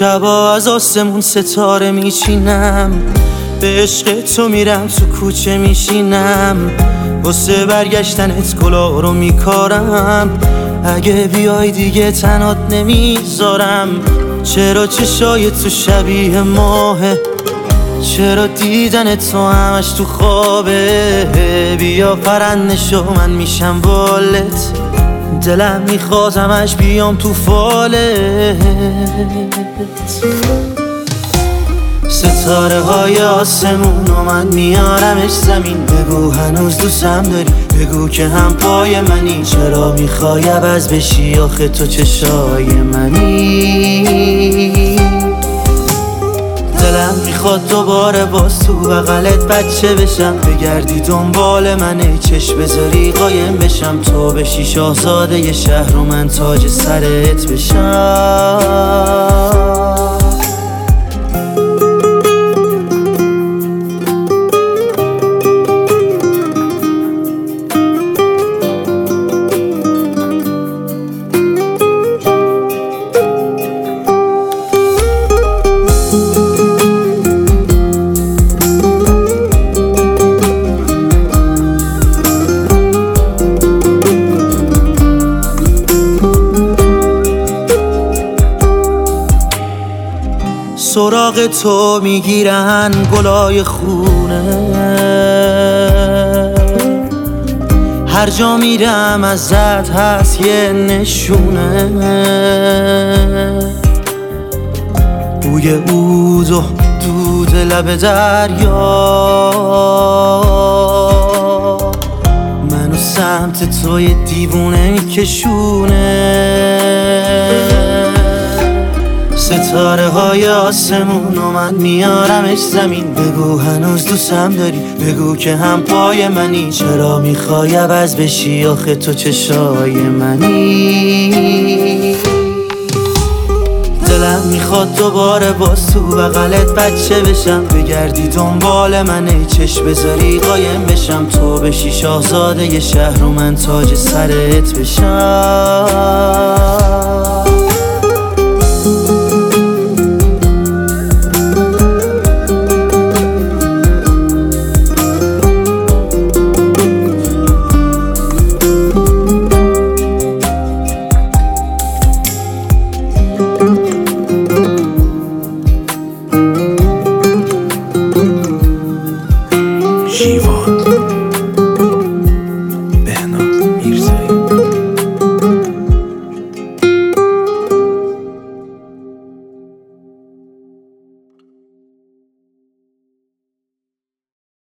شبا از آسمون ستاره میچینم، به عشق تو میرم تو کوچه میشینم، واسه برگشتنت گلا رو میکارم، اگه بیای دیگه تنات نمیذارم. چرا چشای تو شبیه ماهه، چرا دیدن تو همش تو خوابه، بیا پرنده شو من میشم بالت، دلم میخواد همش بیام تو فالت. ستاره های آسمون و من میارمش زمین، بگو هنوز دوستم داری، بگو که هم پای منی، چرا میخوای عوض بشی آخه تو چشای منی. دلم میخواد دوباره باز تو بغلت بچه بشم، بگردی دنبال من ای چشم بذاری قایم بشم، تو بشی شاهزاده ی شهر و من تاج سرت بشم. سراغ تو میگیرن گلای خونه، هر جا میرم ازت هست یه نشونه، بوی عود و دود لب دریا منو سمت توی دیوونه میکشونه. ستاره های آسمون و من میارمش زمین، بگو هنوز دوستم داری، بگو که هم پای منی، چرا میخوای عوض بشی آخه تو چشای منی. دلم میخواد دوباره باز تو بغلت بچه بشم، بگردی دنبال من ای چشم بذاری قایم بشم، تو بشی شاهزاده ی شهر و من تاج سرت بشم.